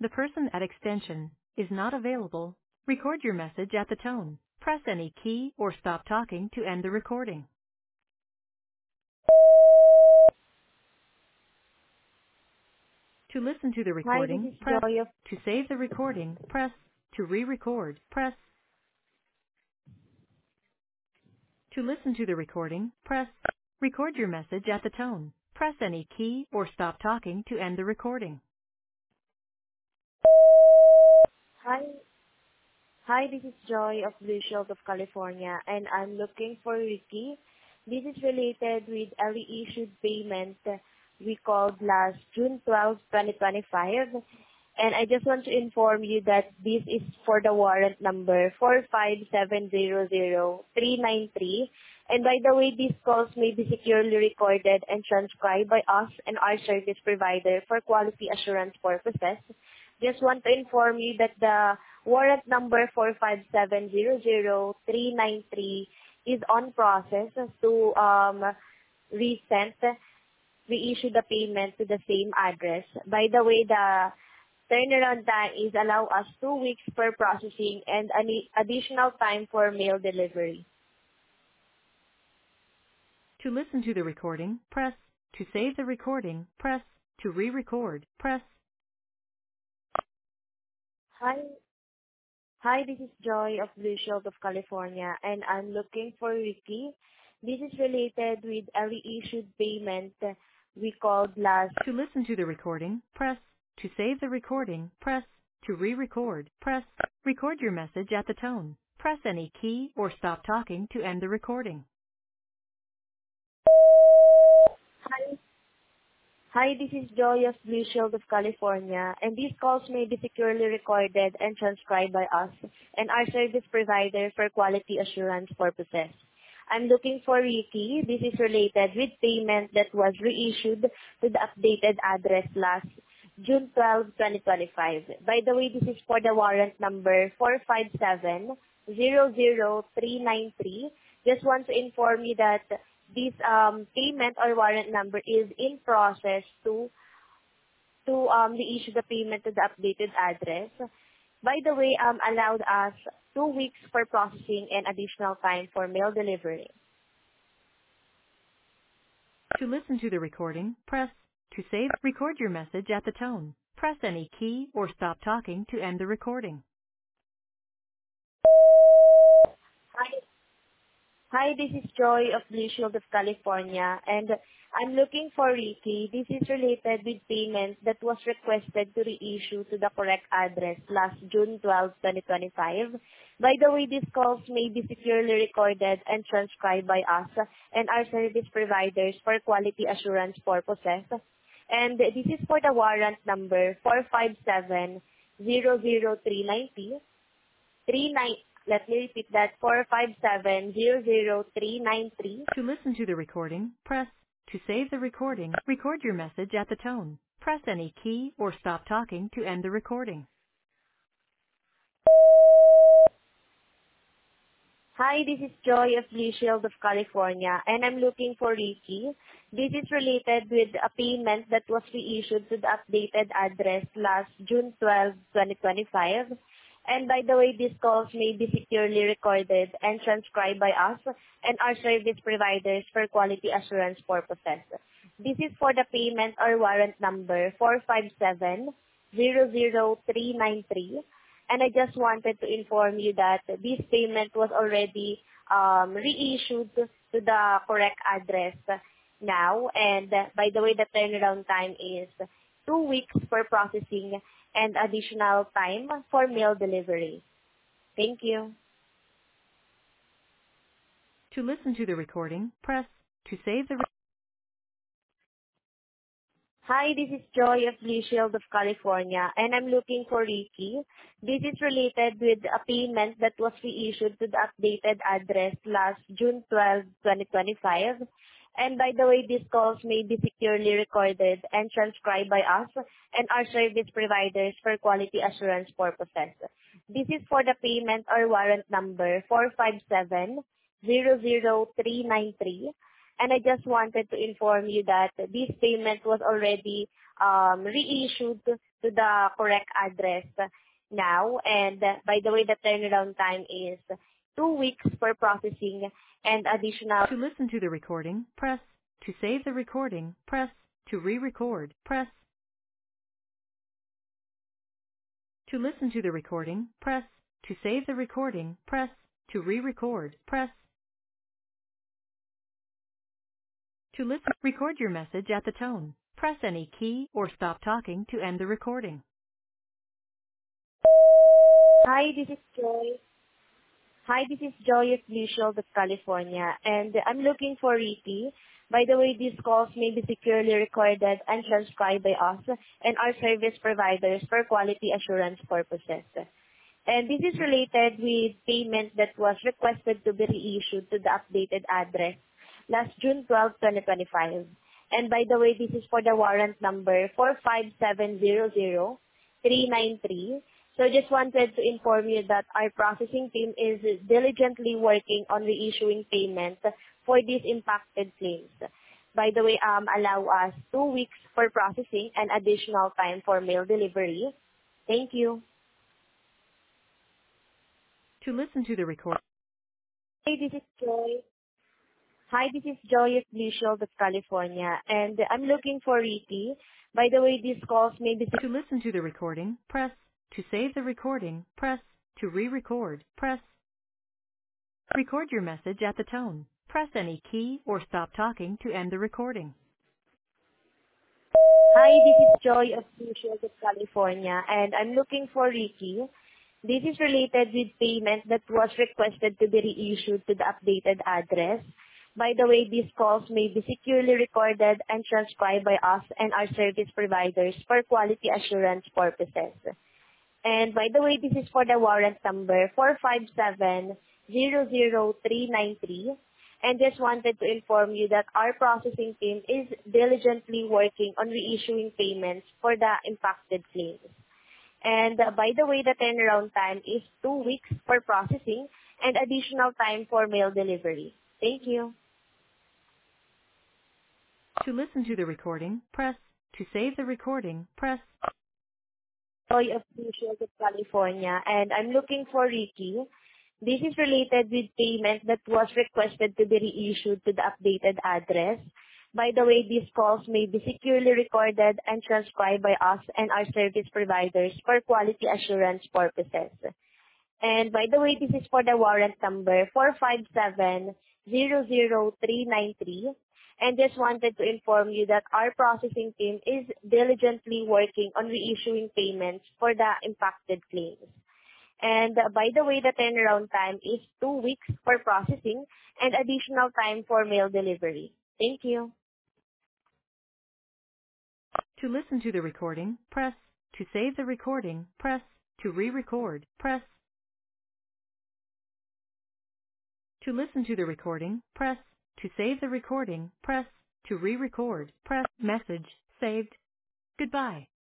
The person at extension is not available. Record your message at the tone. Press any key or stop talking to end the recording. To listen to the Hi, this recording, is press. Joy of To save the recording, press. To re-record, press. To listen to the recording, press. Record your message at the tone. Press any key or stop talking to end the recording. Hi. Hi, this is Joy of Blue Shield of California, and I'm looking for Ricky. This is related with a reissued payment we called last June 12, 2025. And I just want to inform you that this is for the warrant number 457000393. And by the way, these calls may be securely recorded and transcribed by us and our service provider for quality assurance purposes. Just want to inform you that the warrant number 457000393 is on process to reissue the payment to the same address. By the way, the turnaround time is allow us 2 weeks per processing and an additional time for mail delivery. To listen to the recording, press. To save the recording, press. To re-record, press. Hi. Hi, this is Joy of Blue Shield of California, and I'm looking for Ricky. This is related with a reissued payment we called last. To listen to the recording, press. To save the recording, press. To re-record, press. Record your message at the tone. Press any key or stop talking to end the recording. Hi. Hi, this is Joy of Blue Shield of California, and these calls may be securely recorded and transcribed by us and our service provider for quality assurance purposes. I'm looking for Ricky. This is related with payment that was reissued to the updated address last June 12, 2025. By the way, this is for the warrant number 457000393. Just want to inform you that this payment or warrant number is in process to reissue the payment to the updated address. By the way, allowed us 2 weeks for processing and additional time for mail delivery. To listen to the recording, press. To save, record your message at the tone. Press any key or stop talking to end the recording. Hi. Hi, this is Joy of Blue Shield of California, and I'm looking for Ricky. This is related with payment that was requested to reissue to the correct address last June 12, 2025. By the way, these calls may be securely recorded and transcribed by us and our service providers for quality assurance purposes. And this is for the warrant number 457000390. Let me repeat that, 457000393. To listen to the recording, press. To save the recording, record your message at the tone. Press any key or stop talking to end the recording. Hi, this is Joy of Blue Shield of California, and I'm looking for Ricky. This is related with a payment that was reissued to the updated address last June 12, 2025. And by the way, these calls may be securely recorded and transcribed by us and our service providers for quality assurance purposes. This is for the payment or warrant number 457000393. And I just wanted to inform you that this payment was already reissued to the correct address now. And by the way, the turnaround time is 2 weeks for processing and additional time for mail delivery. Thank you. To listen to the recording, press. To save the Hi, this is Joy of Blue Shield of California, and I'm looking for Ricky. This is related with a payment that was reissued to the updated address last June 12, 2025. And by the way, these calls may be securely recorded and transcribed by us and our service providers for quality assurance purposes. This is for the payment or warrant number 457000393. and I just wanted to inform you that this payment was already reissued to the correct address now. And by the way, the turnaround time is 2 weeks for processing and additional. To listen to the recording, press. To save the recording, press. To re-record, press. To listen to the recording, press. To save the recording, press. To re-record, press. To listen, record your message at the tone. Press any key or stop talking to end the recording. Hi, this is Joy. Hi, this is Joy of Blue Shield of California, and I'm looking for Ricky. By the way, these calls may be securely recorded and transcribed by us and our service providers for quality assurance purposes. And this is related with payment that was requested to be reissued to the updated address last June 12, 2025. And by the way, this is for the warrant number 45700-393. So just wanted to inform you that our processing team is diligently working on reissuing payment for these impacted claims. By the way, allow us 2 weeks for processing and additional time for mail delivery. Thank you. To listen to the recording. Hey, this is Joy. Hi, this is Joy of Blue Shield of California, and I'm looking for Ricky. By the way, these calls may be. To listen to the recording, press. To save the recording, press. To re-record, press. Record your message at the tone. Press any key or stop talking to end the recording. Hi, this is Joy of Blue Shield of California, and I'm looking for Ricky. This is related with payment that was requested to be reissued to the updated address. By the way, these calls may be securely recorded and transcribed by us and our service providers for quality assurance purposes. And by the way, this is for the warrant number 45700-393. And just wanted to inform you that our processing team is diligently working on reissuing payments for the impacted claims. And by the way, the turnaround time is 2 weeks for processing and additional time for mail delivery. Thank you. To listen to the recording, press. To save the recording, press. Joy of Blue Shield of California, and I'm looking for Ricky. This is related with payment that was requested to be reissued to the updated address. By the way, these calls may be securely recorded and transcribed by us and our service providers for quality assurance purposes. And by the way, this is for the warrant number 45700-393. And just wanted to inform you that our processing team is diligently working on reissuing payments for the impacted claims. And by the way, the turnaround time is 2 weeks for processing and additional time for mail delivery. Thank you. To listen to the recording, press. To save the recording, press. To re-record, press. To listen to the recording, press. To save the recording, press. To re-record, press. Message saved. Goodbye.